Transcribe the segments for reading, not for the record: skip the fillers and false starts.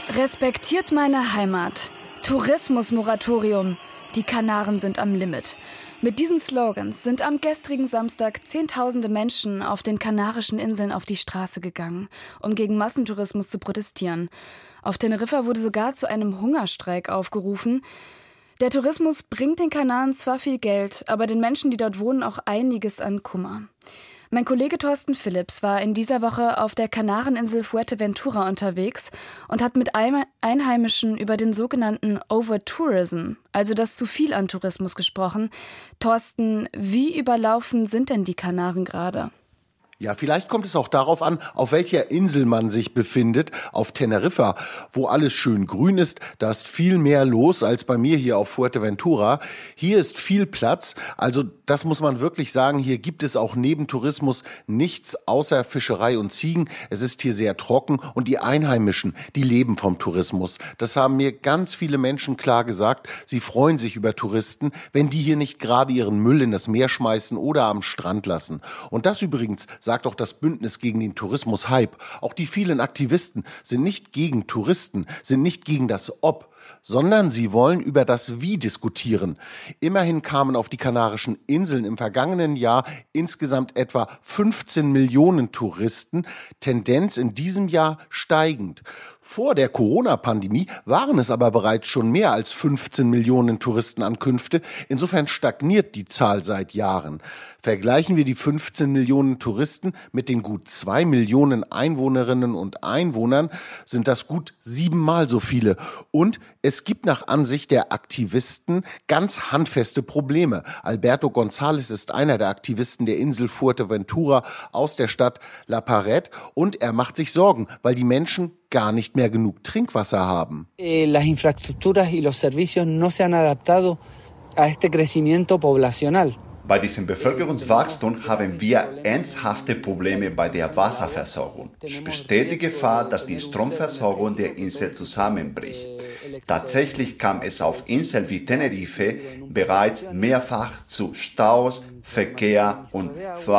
Respektiert meine Heimat. Tourismusmoratorium. Die Kanaren sind am Limit. Mit diesen Slogans sind am gestrigen Samstag Zehntausende Menschen auf den Kanarischen Inseln auf die Straße gegangen, um gegen Massentourismus zu protestieren. Auf Teneriffa wurde sogar zu einem Hungerstreik aufgerufen. Der Tourismus bringt den Kanaren zwar viel Geld, aber den Menschen, die dort wohnen, auch einiges an Kummer. Mein Kollege Thorsten Philipps war in dieser Woche auf der Kanareninsel Fuerteventura unterwegs und hat mit Einheimischen über den sogenannten Overtourism, also das zu viel an Tourismus, gesprochen. Thorsten, wie überlaufen sind denn die Kanaren gerade? Ja, vielleicht kommt es auch darauf an, auf welcher Insel man sich befindet. Auf Teneriffa, wo alles schön grün ist, da ist viel mehr los als bei mir hier auf Fuerteventura. Hier ist viel Platz, also das muss man wirklich sagen, hier gibt es auch neben Tourismus nichts außer Fischerei und Ziegen. Es ist hier sehr trocken und die Einheimischen, die leben vom Tourismus. Das haben mir ganz viele Menschen klar gesagt. Sie freuen sich über Touristen, wenn die hier nicht gerade ihren Müll in das Meer schmeißen oder am Strand lassen. Und das übrigens sagt auch das Bündnis gegen den Tourismus-Hype. Auch die vielen Aktivisten sind nicht gegen Touristen, sind nicht gegen das Ob, sondern sie wollen über das Wie diskutieren. Immerhin kamen auf die Kanarischen Inseln im vergangenen Jahr insgesamt etwa 15 Millionen Touristen, Tendenz in diesem Jahr steigend. Vor der Corona-Pandemie waren es aber bereits schon mehr als 15 Millionen Touristenankünfte. Insofern stagniert die Zahl seit Jahren. Vergleichen wir die 15 Millionen Touristen mit den gut 2 Millionen Einwohnerinnen und Einwohnern, sind das gut 7-mal so viele. Und es gibt nach Ansicht der Aktivisten ganz handfeste Probleme. Alberto González ist einer der Aktivisten der Insel Fuerteventura aus der Stadt La Pared und er macht sich Sorgen, weil die Menschen gar nicht mehr genug Trinkwasser haben. Las infraestructuras y los servicios no se han adaptado a este crecimiento poblacional. Bei diesem Bevölkerungswachstum haben wir ernsthafte Probleme bei der Wasserversorgung. Es besteht die Gefahr, dass die Stromversorgung der Insel zusammenbricht. Tatsächlich kam es auf Inseln wie Tenerife bereits mehrfach zu Staus, Verkehr und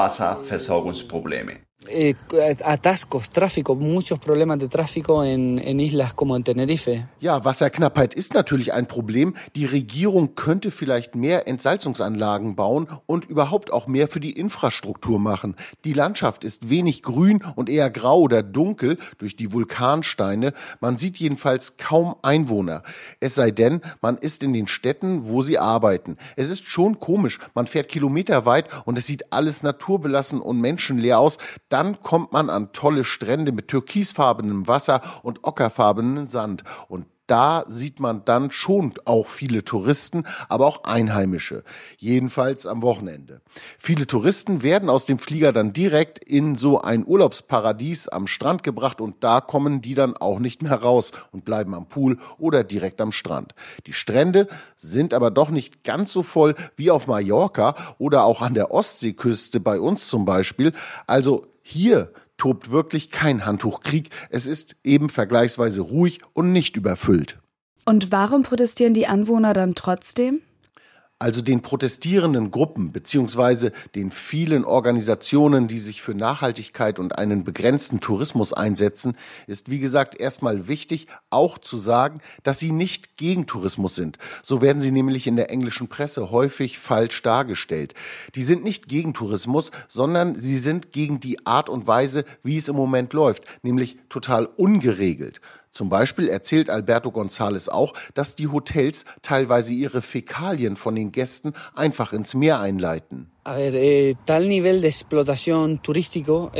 Wasserversorgungsproblemen. Atascos, tráfico, muchos problemas de tráfico en islas como en Tenerife. Ja, Wasserknappheit ist natürlich ein Problem. Die Regierung könnte vielleicht mehr Entsalzungsanlagen bauen und überhaupt auch mehr für die Infrastruktur machen. Die Landschaft ist wenig grün und eher grau oder dunkel durch die Vulkansteine. Man sieht jedenfalls kaum Einwohner. Es sei denn, man ist in den Städten, wo sie arbeiten. Es ist schon komisch. Man fährt kilometerweit und es sieht alles naturbelassen und menschenleer aus. Dann kommt man an tolle Strände mit türkisfarbenem Wasser und ockerfarbenem Sand. Und da sieht man dann schon auch viele Touristen, aber auch Einheimische. Jedenfalls am Wochenende. Viele Touristen werden aus dem Flieger dann direkt in so ein Urlaubsparadies am Strand gebracht und da kommen die dann auch nicht mehr raus und bleiben am Pool oder direkt am Strand. Die Strände sind aber doch nicht ganz so voll wie auf Mallorca oder auch an der Ostseeküste bei uns zum Beispiel. Also hier tobt wirklich kein Handtuchkrieg. Es ist eben vergleichsweise ruhig und nicht überfüllt. Und warum protestieren die Anwohner dann trotzdem? Also den protestierenden Gruppen beziehungsweise den vielen Organisationen, die sich für Nachhaltigkeit und einen begrenzten Tourismus einsetzen, ist wie gesagt erstmal wichtig, auch zu sagen, dass sie nicht gegen Tourismus sind. So werden sie nämlich in der englischen Presse häufig falsch dargestellt. Die sind nicht gegen Tourismus, sondern sie sind gegen die Art und Weise, wie es im Moment läuft, nämlich total ungeregelt. Zum Beispiel erzählt Alberto González auch, dass die Hotels teilweise ihre Fäkalien von den Gästen einfach ins Meer einleiten. Tal nivel de explotación turístico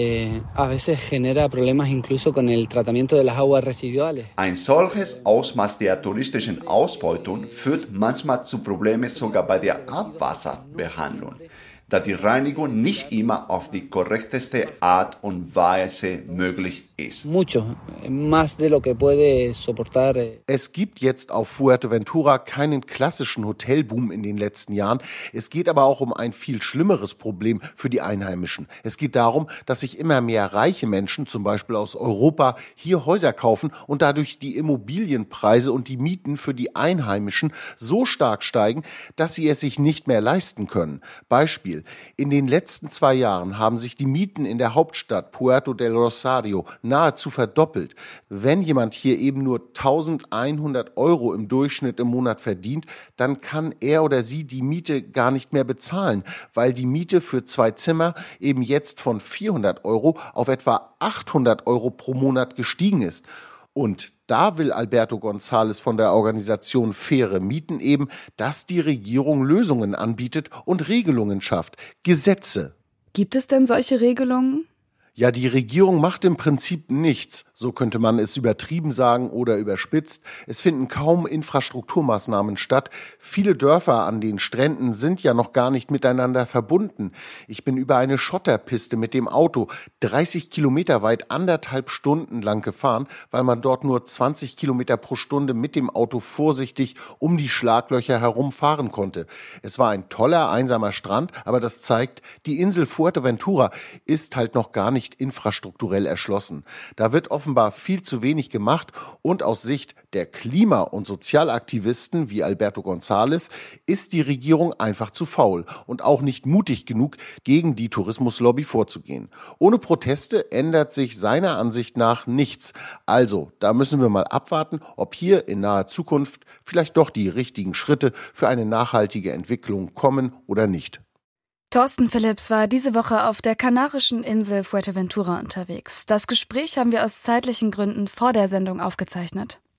a veces genera problemas incluso con el tratamiento de las aguas residuales. Ein solches Ausmaß der touristischen Ausbeutung führt manchmal zu Problemen sogar bei der Abwasserbehandlung, da die Reinigung nicht immer auf die korrekteste Art und Weise möglich ist. Mucho, más de lo que puede soportar. Es gibt jetzt auf Fuerteventura keinen klassischen Hotelboom in den letzten Jahren. Es geht aber auch um ein viel schlimmeres Problem für die Einheimischen. Es geht darum, dass sich immer mehr reiche Menschen, zum Beispiel aus Europa, hier Häuser kaufen und dadurch die Immobilienpreise und die Mieten für die Einheimischen so stark steigen, dass sie es sich nicht mehr leisten können. Beispiel: Beispiel. In den letzten 2 Jahren haben sich die Mieten in der Hauptstadt Puerto del Rosario nahezu verdoppelt. Wenn jemand hier eben nur 1.100 € im Durchschnitt im Monat verdient, dann kann er oder sie die Miete gar nicht mehr bezahlen, weil die Miete für 2 Zimmer eben jetzt von 400 € auf etwa 800 € pro Monat gestiegen ist. Und da will Alberto González von der Organisation Faire Mieten eben, dass die Regierung Lösungen anbietet und Regelungen schafft, Gesetze. Gibt es denn solche Regelungen? Ja, die Regierung macht im Prinzip nichts, so könnte man es übertrieben sagen oder überspitzt. Es finden kaum Infrastrukturmaßnahmen statt. Viele Dörfer an den Stränden sind ja noch gar nicht miteinander verbunden. Ich bin über eine Schotterpiste mit dem Auto 30 Kilometer weit 1,5 Stunden lang gefahren, weil man dort nur 20 Kilometer pro Stunde mit dem Auto vorsichtig um die Schlaglöcher herumfahren konnte. Es war ein toller, einsamer Strand, aber das zeigt, die Insel Fuerteventura ist halt noch gar nicht infrastrukturell erschlossen. Da wird offenbar viel zu wenig gemacht und aus Sicht der Klima- und Sozialaktivisten wie Alberto González ist die Regierung einfach zu faul und auch nicht mutig genug, gegen die Tourismuslobby vorzugehen. Ohne Proteste ändert sich seiner Ansicht nach nichts. Also, da müssen wir mal abwarten, ob hier in naher Zukunft vielleicht doch die richtigen Schritte für eine nachhaltige Entwicklung kommen oder nicht. Thorsten Phillips war diese Woche auf der kanarischen Insel Fuerteventura unterwegs. Das Gespräch haben wir aus zeitlichen Gründen vor der Sendung aufgezeichnet.